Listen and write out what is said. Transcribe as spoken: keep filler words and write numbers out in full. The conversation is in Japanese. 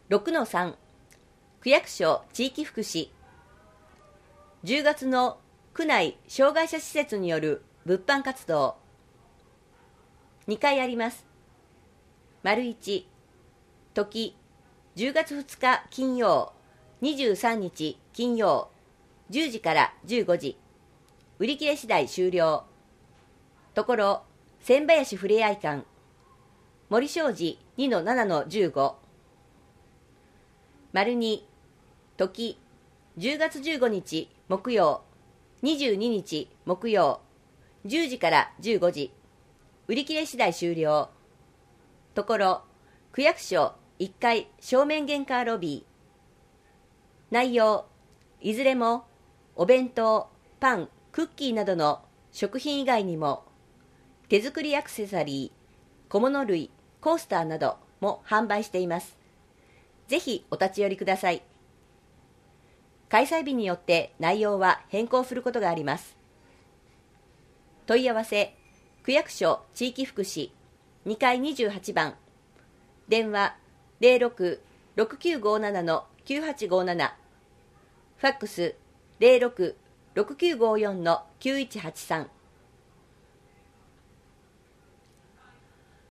ろくのさん 区役所地域福祉。じゅうがつの区内障害者施設による物販活動。にかいあります。丸いち、時じゅうがつふつか金曜、にじゅうさんにち金曜、じゅうじからじゅうごじ。売り切れ次第終了。ところ、千林ふれあい館。森商事 にのななのじゅうご。丸に、時じゅうがつじゅうごにち木曜、にじゅうににち木曜、じゅうじからじゅうごじ。売り切れ次第終了。ところ、区役所いっかい正面玄関ロビー。内容、いずれもお弁当、パン、クッキーなどの食品以外にも、手作りアクセサリー、小物類、コースターなども販売しています。ぜひお立ち寄りください。開催日によって内容は変更することがあります。問い合わせ、区役所地域福祉にかいにじゅうはちばん、電話 ゼロろく ろくきゅうごなな のきゅうはちごなな、ファックス ゼロろく ろくきゅうごよん のきゅういちはちさん。